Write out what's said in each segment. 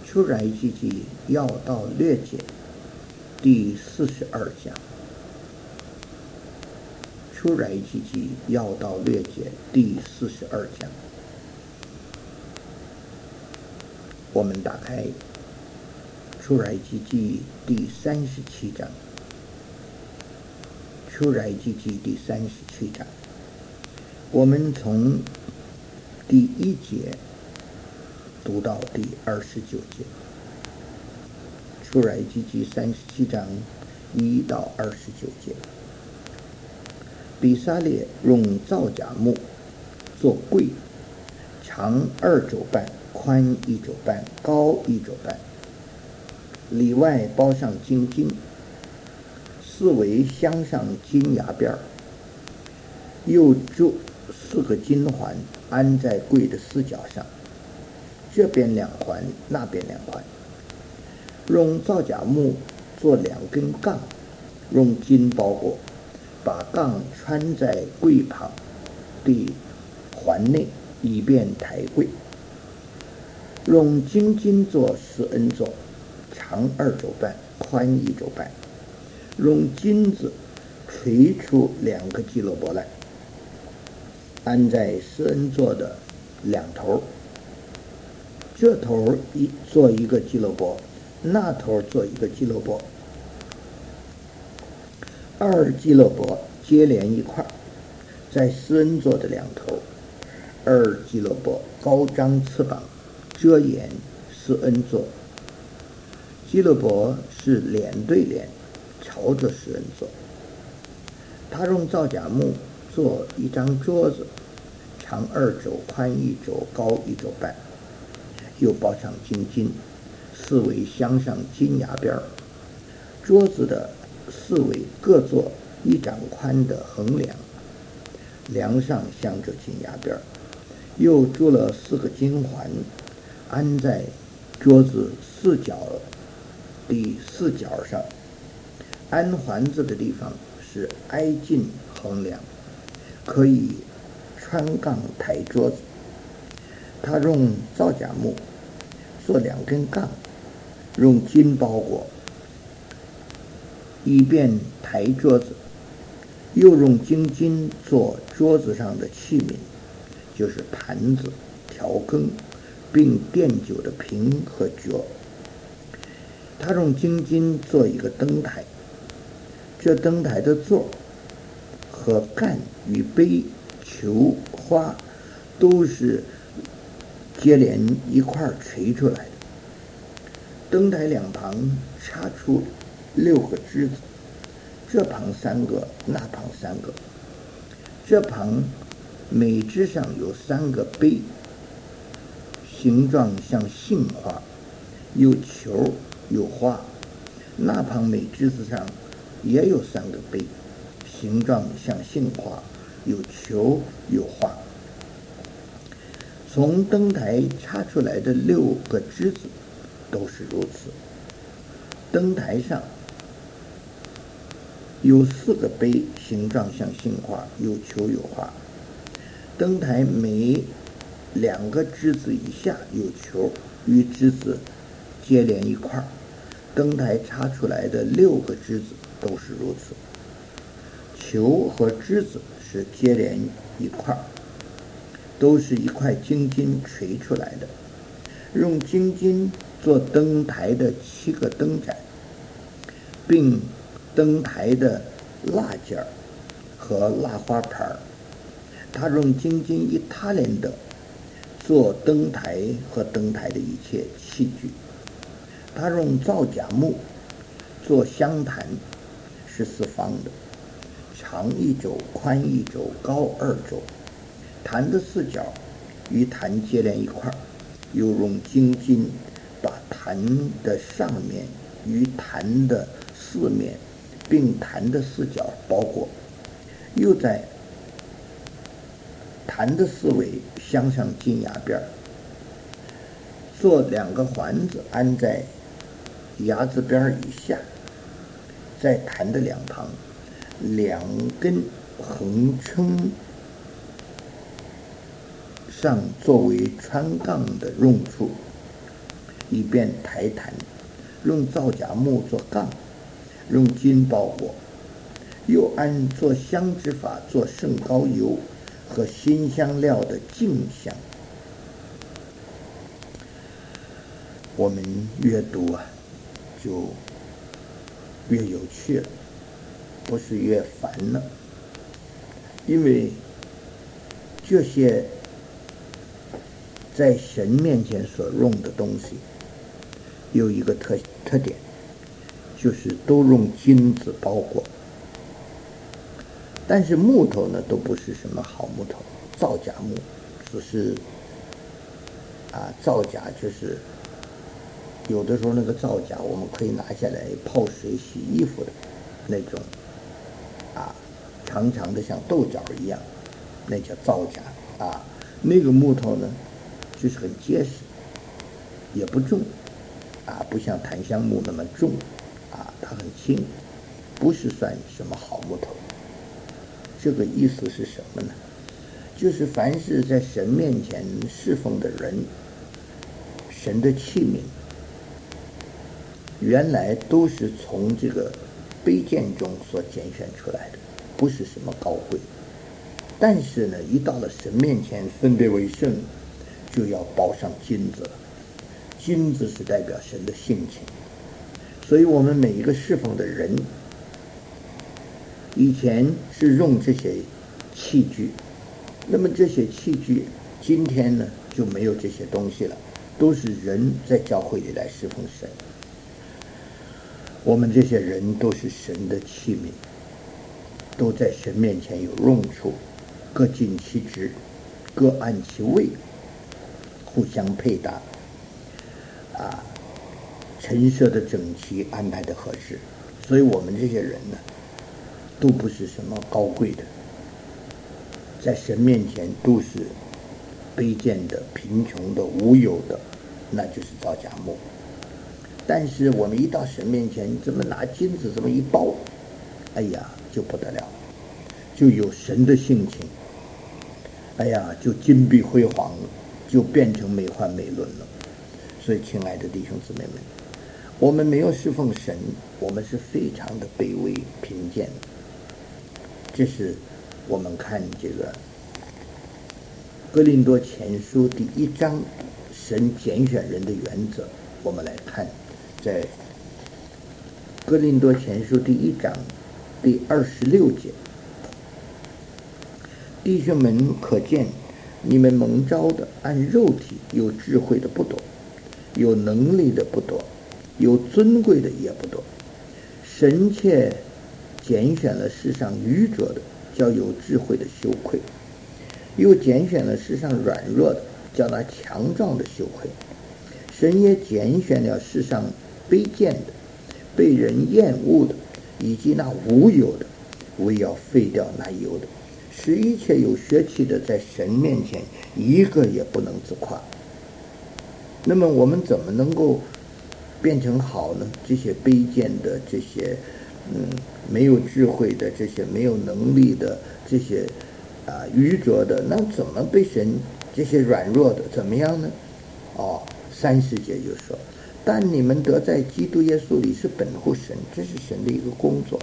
出来积极要道略解第42讲。出来积极要道略解第42讲。我们打开出来积极第37章。出来积极第37章，我们从第1节读到第29节。出来积极37章1到29节。比沙列用皂荚木做柜，长2肘半，宽1肘半，高1肘半，里外包上金金，四围镶上金牙边，又铸4个金环安在柜的4角上，这边2环，那边2环。用皂荚木做2根杠，用金包裹，把杠穿在柜旁的环内，以便抬柜。用金金做施恩座，长2肘半，宽1肘半，用金子锤出2个基罗伯来，安在施恩座的2头，这头做1个基罗伯，那头做1个基罗伯，2基罗伯接连一块，在施恩座的2头，2基罗伯高张翅膀，遮掩施恩座。基罗伯是脸对脸朝着施恩座。他用皂荚木做一张桌子，长2肘，宽1肘，高1肘半，又包上金金，四围镶上金牙边。桌子的4围各做1掌宽的横梁，梁上镶着金牙边，又铸了4个金环，安在桌子4角的4角上。安环子的地方是挨近横梁，可以穿杠抬桌子。他用皂荚木做2根杠，用金包裹，以便抬桌子。又用金金做桌子上的器皿，就是盘子、调羹，并奠酒的瓶和角。他用金金做一个灯台，这灯台的座和杆与杯、球、花都是接连一块锤出来的。灯台2旁插出6个枝子，这旁3个，那旁3个。这旁每枝上有3个杯，形状像杏花，有球有花。那旁每枝子上也有3个杯，形状像杏花，有球有花。从灯台插出来的6个枝子都是如此。灯台上有4个杯，形状像杏花，有球有花。灯台每2个枝子以下有球，与枝子接连一块。灯台插出来的6个枝子都是如此。球和枝子是接连一块，都是一块金金锤出来的。用金金做灯台的7个灯盏，并灯台的蜡件和蜡花盘。他用金金1他连的做灯台和灯台的一切器具。他用皂荚木做香坛，是4方的，长1肘，宽1肘，高2肘。坛的4角与坛接连一块，又用金金把坛的上面与坛的4面并坛的4角包裹，又在坛的4围镶上金牙边，做2个环子安在牙子边以下，在坛的2旁2根横撑上作为穿杠的用处。 以便抬坛，用皂荚木做杠，用金包裹，又按做香之法做圣膏油和辛香料的镜香。我们越读就越有趣了，不是越烦了。因为这些在神面前所用的东西有一个特点，就是都用金子包裹。但是木头呢，都不是什么好木头，皂荚木只是皂荚就是有的时候那个皂荚我们可以拿下来泡水洗衣服的那种长长的像豆角一样，那叫皂荚那个木头呢就是很结实，也不重不像檀香木那么重它很轻，不是算什么好木头。这个意思是什么呢？就是凡是在神面前侍奉的人，神的器皿原来都是从这个卑贱中所拣选出来的，不是什么高贵。但是呢，一到了神面前分别为圣，就要包上金子了。金子是代表神的性情，所以我们每一个侍奉的人以前是用这些器具，那么这些器具今天呢就没有这些东西了，都是人在教会里来侍奉神。我们这些人都是神的器皿，都在神面前有用处，各尽其职，各按其位，互相配搭陈设的整齐，安排的合适。所以我们这些人呢都不是什么高贵的，在神面前都是卑贱的、贫穷的、无有的，那就是皂荚木。但是我们一到神面前，这么拿金子这么一包，哎呀就不得了，就有神的性情，哎呀就金碧辉煌，就变成美奂美轮了。所以亲爱的弟兄姊妹们，我们没有侍奉神，我们是非常的卑微贫贱。这是我们看这个哥林多前书第1章神拣选人的原则。我们来看在哥林多前书第1章第26节，弟兄们，可见你们蒙召的按肉体有智慧的不多，有能力的不多，有尊贵的也不多。神且拣选了世上愚拙的，叫有智慧的羞愧；又拣选了世上软弱的，叫那强壮的羞愧。神也拣选了世上卑贱的，被人厌恶的，以及那无有的，为要废掉那有的，使一切有血气的在神面前一个也不能自夸。那么我们怎么能够变成好呢？这些卑贱的，这些没有智慧的，这些没有能力的，这些愚拙的，那怎么被神这些软弱的怎么样呢？30节就说，但你们得在基督耶稣里是本乎神，这是神的一个工作。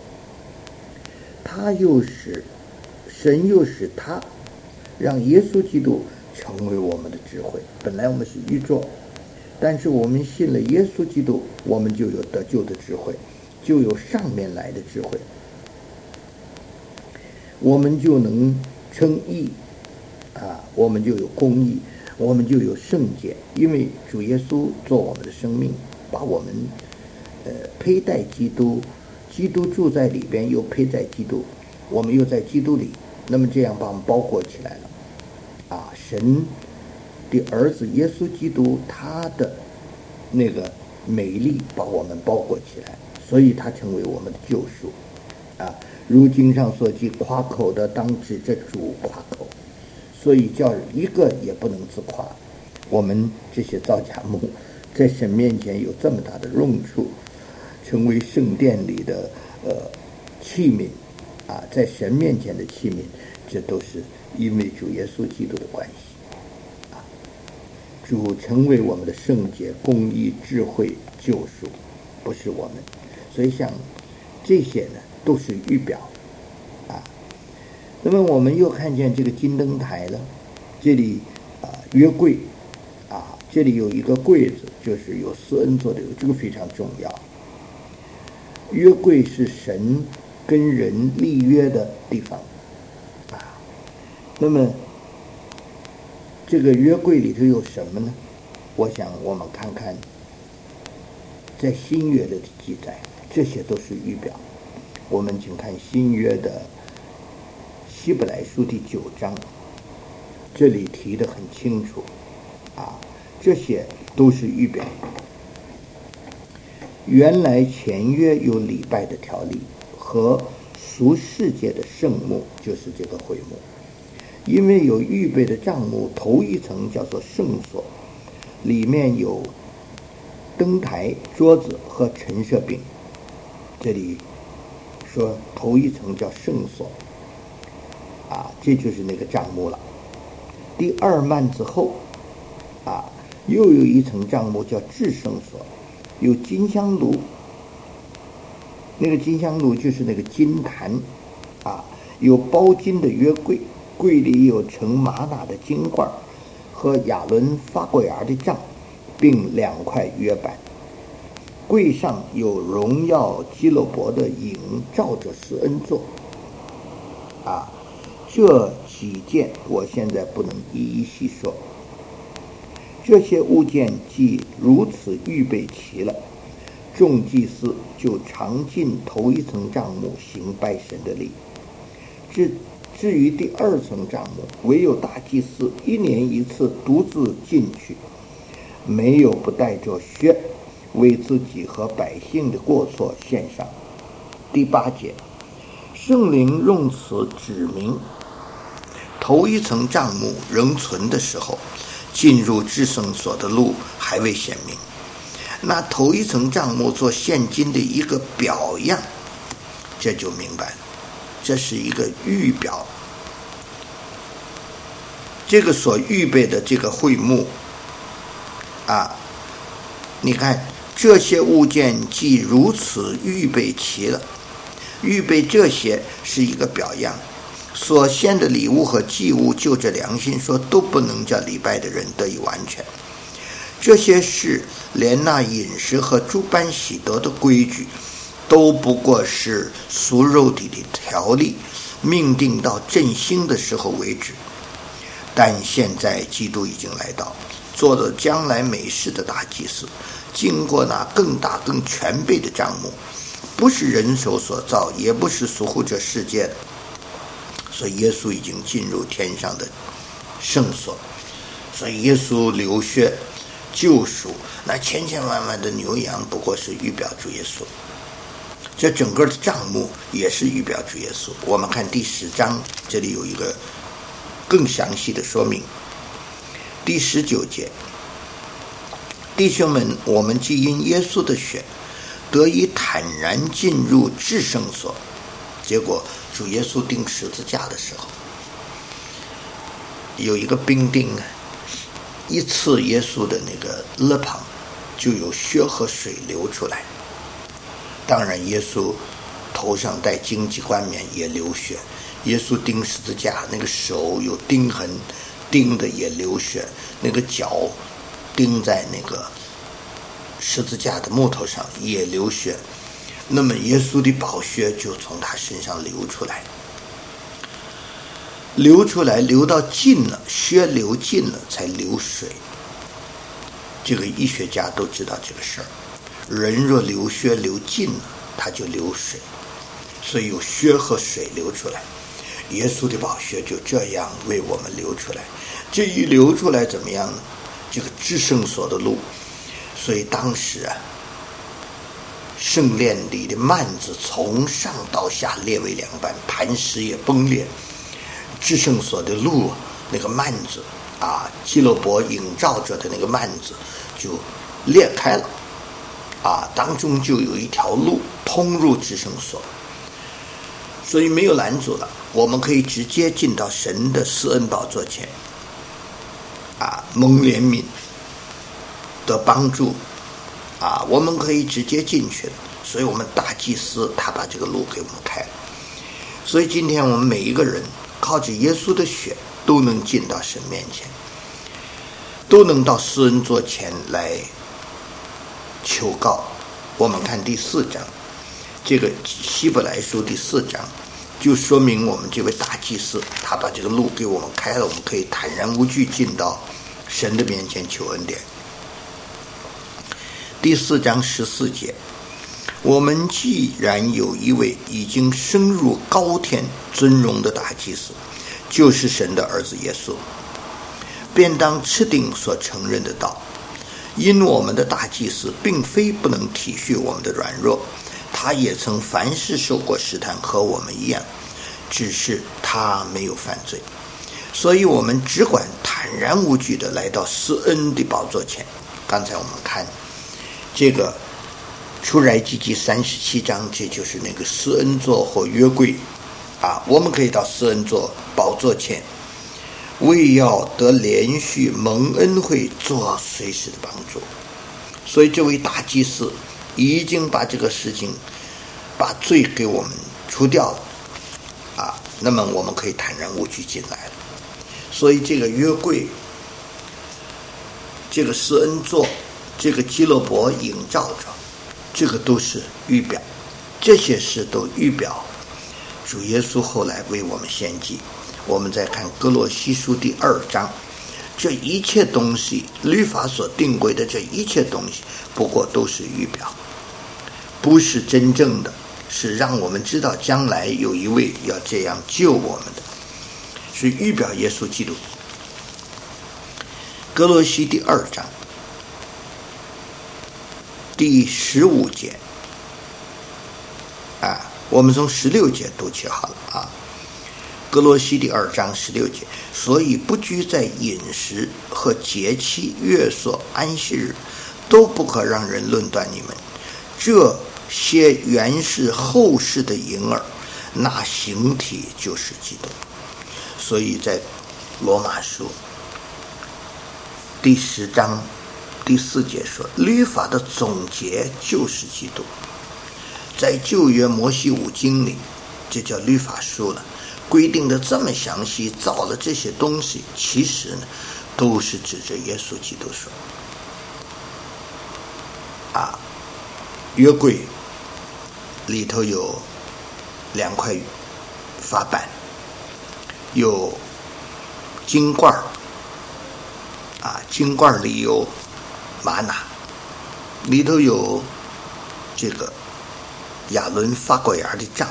神又使他让耶稣基督成为我们的智慧。本来我们是愚拙，但是我们信了耶稣基督，我们就有得救的智慧，就有上面来的智慧，我们就能称义我们就有公义，我们就有圣洁。因为主耶稣做我们的生命，把我们佩戴基督，基督住在里边，又佩在基督，我们又在基督里，那么这样把我们包裹起来了神的儿子耶稣基督，他的那个美丽把我们包裹起来，所以他成为我们的救赎如经上所记，夸口的当指着主夸口，所以叫一个也不能自夸。我们这些皂荚木在神面前有这么大的用处，成为圣殿里的器皿在神面前的器皿，这都是因为主耶稣基督的关系主成为我们的圣洁、公义、智慧、救赎，不是我们。所以像这些呢，都是预表啊。那么我们又看见这个金灯台了，这里约柜啊，这里有一个柜子，就是有施恩座的，这个非常重要。约柜是神跟人立约的地方啊。那么这个约柜里头有什么呢？我想我们看看在新约的记载，这些都是预表。我们请看新约的希伯来书第9章，这里提得很清楚啊，这些都是预表。原来前约有礼拜的条例和属世界的圣幕，就是这个会幕。因为有预备的帐幕，头一层叫做圣所，里面有灯台、桌子和陈设饼。这里说头一层叫圣所啊，这就是那个帐幕了。第二幔子后啊，又有一层帐幕叫至圣所，有金香炉，那个金香炉就是那个金坛啊，有包金的约柜，柜里有盛玛瑙的金罐和亚伦发过芽的杖，并2块约板。柜上有荣耀基路伯的影照着施恩座啊。这几件我现在不能一一细说。这些物件既如此预备齐了，众祭司就常进头一层帐幕行拜神的礼。至于第二层帐幕，唯有大祭司1年1次独自进去，没有不带着靴，为自己和百姓的过错献上。第8节，圣灵用此指明，头一层帐幕仍存的时候，进入至圣所的路还未显明。那头一层帐幕做现今的一个表样，这就明白了，这是一个预表。这个所预备的这个会幕啊，你看这些物件既如此预备齐了，预备这些是一个表样。所献的礼物和祭物，就着良心说，都不能叫礼拜的人得以完全。这些事连那饮食和诸般喜得的规矩，都不过是属肉体的条例，命定到振兴的时候为止。但现在基督已经来到，做了将来美事的大祭司，经过那更大更全备的帐幕，不是人手所造，也不是属乎这世界的。所以耶稣已经进入天上的圣所，所以耶稣流血救赎，那千千万万的牛羊不过是预表主耶稣。这整个的帐幕也是预表主耶稣。我们看第10章，这里有一个更详细的说明。第19节，弟兄们，我们既因耶稣的血得以坦然进入至圣所。结果主耶稣钉十字架的时候，有一个兵丁一刺耶稣的那个肋旁，就有血和水流出来。当然耶稣头上戴荆棘冠冕也流血，耶稣钉十字架那个手有钉痕，钉的也流血，那个脚钉在那个十字架的木头上也流血。那么耶稣的宝血就从他身上流出来，流到尽了，血流尽了才流水。这个医学家都知道这个事儿，人若流血流尽了，他就流水，所以有血和水流出来。耶稣的宝血就这样为我们流出来，这一流出来怎么样呢？这个至圣所的路，所以当时圣殿里的幔子从上到下裂为2半，磐石也崩裂。至圣所的路，那个幔子基路伯映照着的那个幔子就裂开了当中就有一条路通入至圣所，所以没有拦阻了，我们可以直接进到神的施恩宝座前蒙怜悯的帮助我们可以直接进去了。所以我们大祭司他把这个路给我们开了。所以今天我们每一个人靠着耶稣的血都能进到神面前，都能到施恩座前来求告。我们看第4章，这个希伯来书第4章就说明我们这位大祭司他把这个路给我们开了，我们可以坦然无惧进到神的面前求恩典。第4章14节，我们既然有一位已经升入高天尊荣的大祭司，就是神的儿子耶稣，便当持定所承认的道。因我们的大祭司并非不能体恤我们的软弱，他也曾凡事受过试探，和我们一样，只是他没有犯罪。所以我们只管坦然无惧地来到施恩的宝座前。刚才我们看这个出埃及记37章，这就是那个施恩座或约柜我们可以到施恩座宝座前，为要得连续蒙恩惠，做随时的帮助。所以这位大祭司已经把这个事情把罪给我们除掉了那么我们可以坦然无惧进来了。所以这个约柜，这个施恩座，这个基路伯映照着，这个都是预表，这些事都预表主耶稣后来为我们献祭。我们再看哥罗西书第2章，这一切东西，律法所定规的这一切东西，不过都是预表，不是真正的，是让我们知道将来有一位要这样救我们的，是预表耶稣基督。哥罗西第2章第15节我们从16节读起好了哥罗西第2章16节，所以不拘在饮食和节期、月朔、安息日，都不可让人论断你们。这些原是后世的影儿，那形体就是基督。所以在罗马书第10章第4节说，律法的总结就是基督。在旧约摩西五经里，这叫律法书了，规定的这么详细，造了这些东西，其实呢都是指着耶稣基督说约柜里头有2块法板，有金罐金罐里有玛瑙，里头有这个亚伦发过芽的杖。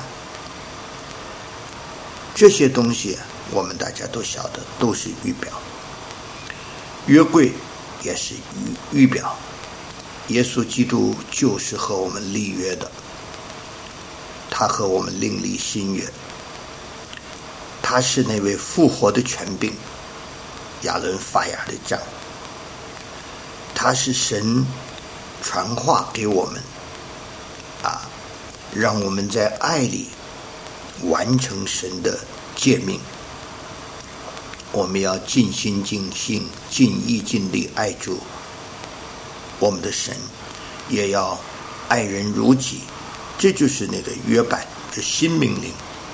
这些东西我们大家都晓得，都是预表。约柜也是预表，耶稣基督就是和我们立约的，他和我们另立新约，他是那位复活的权柄，亚伦发芽的杖，他是神传话给我们让我们在爱里完成神的诫命。我们要尽心尽性尽意尽力爱主我们的神，也要爱人如己，这就是那个约版，这新命令。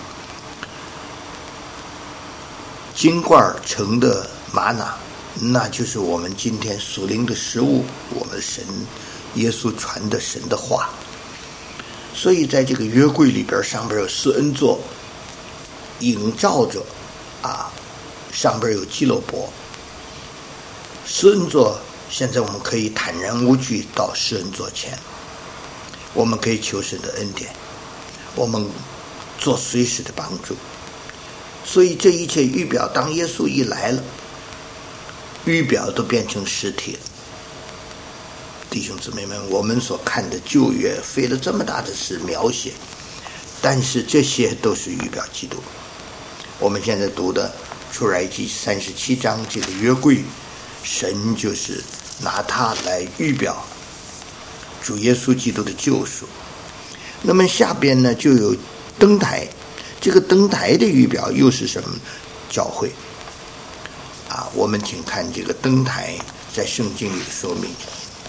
金罐盛的玛瑙，那就是我们今天属灵的食物，我们神耶稣传的神的话。所以在这个约柜里边，上边有施恩座映照着上边有基路伯。施恩座现在我们可以坦然无惧到施恩座前，我们可以求神的恩典，我们做随时的帮助。所以这一切预表，当耶稣一来了，预表都变成实体了。弟兄姊妹们，我们所看的旧约费了这么大的事描写，但是这些都是预表基督。我们现在读的出埃及37章，这个约柜，神就是拿它来预表主耶稣基督的救赎。那么下边呢就有灯台，这个灯台的预表又是什么？教会我们请看这个灯台在圣经里的说明。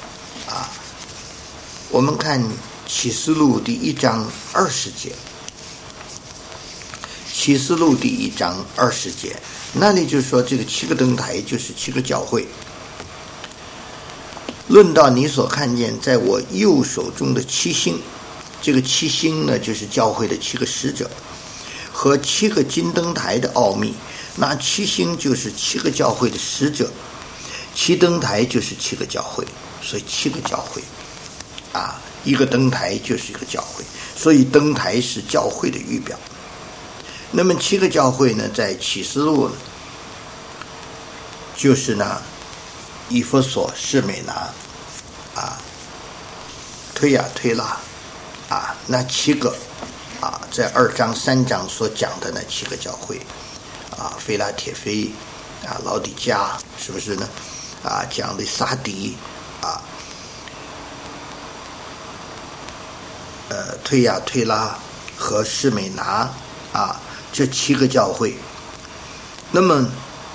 我们看启示录第1章20节，启示录第1章20节，那里就说这个7个灯台就是7个教会。论到你所看见在我右手中的7星，这个7星呢，就是教会的7个使者和7个金灯台的奥秘。那7星就是7个教会的使者，7灯台就是7个教会，所以7个教会一个灯台就是一个教会，所以灯台是教会的预表。那么7个教会呢，在启示录呢，就是呢以弗所、士美拿推亚推拉那7个在2章3章所讲的那7个教会腓拉铁非老底嘉，是不是呢？讲的撒迪推亚推拉和士美拿这7个教会，那么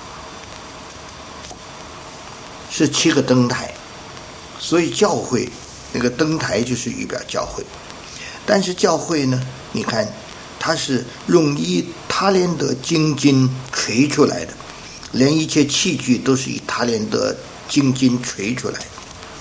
是7个灯台，所以教会那个灯台就是预表教会。但是教会呢，你看它是用1塔连德精金锤出来的，连一切器具都是以塔连德精金锤出来的。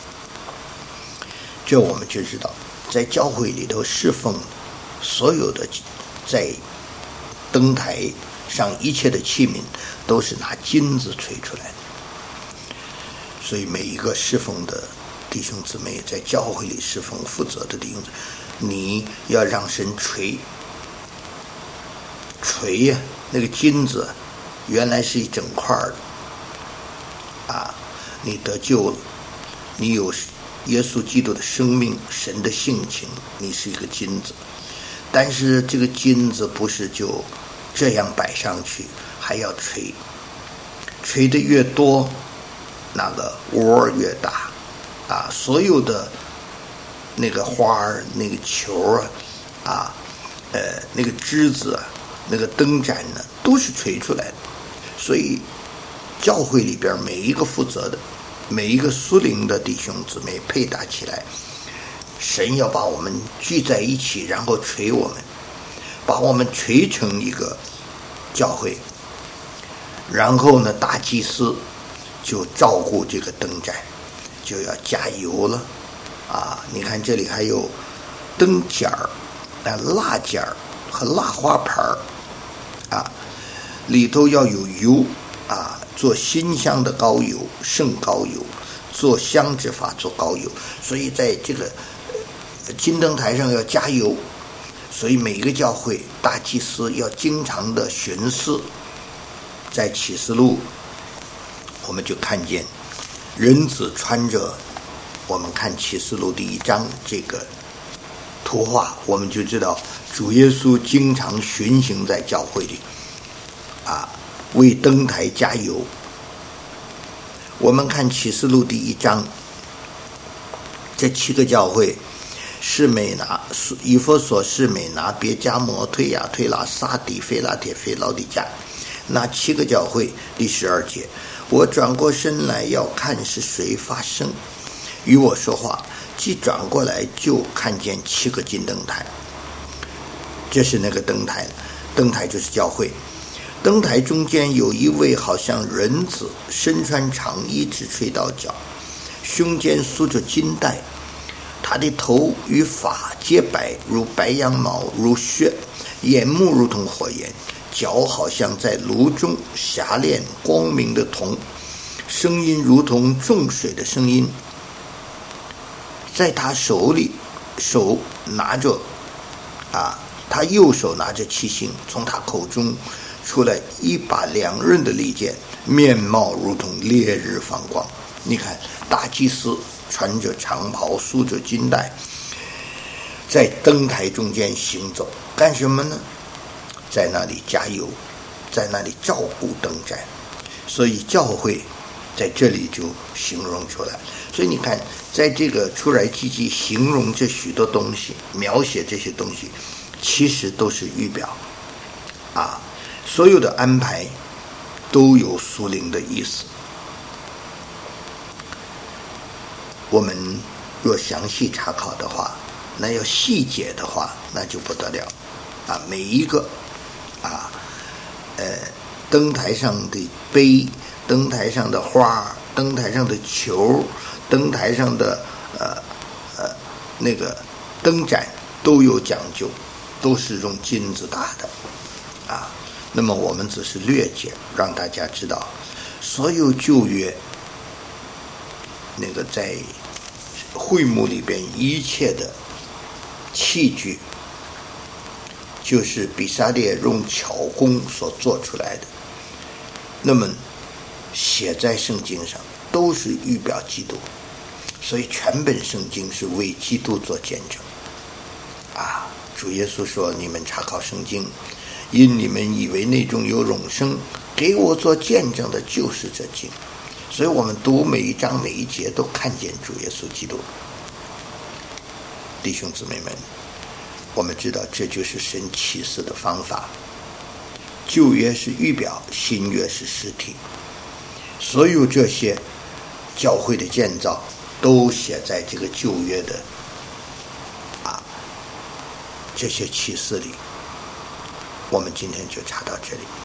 这我们就知道，在教会里头侍奉所有的在灯台上一切的器皿都是拿金子锤出来的。所以每一个侍奉的弟兄姊妹，在教会里侍奉负责的弟兄姊妹，你要让神锤那个金子原来是一整块的你得救了，你有耶稣基督的生命，神的性情，你是一个金子。但是这个金子不是就这样摆上去，还要锤的越多，那个窝越大所有的那个花儿、那个球那个枝子那个灯盏呢，都是锤出来的。所以教会里边每一个负责的，每一个属灵的弟兄姊妹配搭起来，神要把我们聚在一起，然后锤我们，把我们锤成一个教会。然后呢，大祭司就照顾这个灯盏，就要加油了你看这里还有灯尖儿蜡尖儿和蜡花盘里头要有油做馨香的膏油、圣膏油，做香之法做膏油。所以在这个金灯台上要加油，所以每一个教会大祭司要经常的巡视。在启示录我们就看见人子穿着，我们看启示录第1章这个图画，我们就知道主耶稣经常巡行在教会里为灯台加油。我们看启示录第1章，这7个教会，士美拿、以弗所、士美拿、别迦摩、推亚推拉、撒底、腓拉铁非、老底嘉，那7个教会。第12节，我转过身来要看是谁发声与我说话，既转过来就看见7个金灯台，这是那个灯台，灯台就是教会。灯台中间有一位好像人子，身穿长衣，直垂到脚，胸间束着金带，他的头与发皆白，如白羊毛，如雪，眼目如同火焰，脚好像在炉中霞炼光明的铜，声音如同众水的声音。在他手拿着他右手拿着7星，从他口中出来一把2刃的利剑，面貌如同烈日放光。你看大祭司穿着长袍，束着金带，在灯台中间行走，干什么呢？在那里加油，在那里照顾灯盏。所以教会在这里就形容出来。所以你看，在这个出埃及记形容这许多东西，描写这些东西，其实都是预表所有的安排都有属灵的意思。我们若详细查考的话，那要细解的话，那就不得了啊！每一个灯台上的杯，灯台上的花，灯台上的球，灯台上的那个灯盏都有讲究，都是用金子打的啊。那么我们只是略解，让大家知道，所有旧约那个在会幕里边一切的器具，就是比撒列用巧工所做出来的，那么写在圣经上都是预表基督，所以全本圣经是为基督做见证啊。主耶稣说，你们查考圣经，因你们以为内中有永生，给我做见证的就是这经。所以我们读每一章每一节都看见主耶稣基督。弟兄姊妹们，我们知道这就是神启示的方法。旧约是预表，新约是实体。所有这些教会的建造都写在这个旧约的这些启示里。我们今天就查到这里。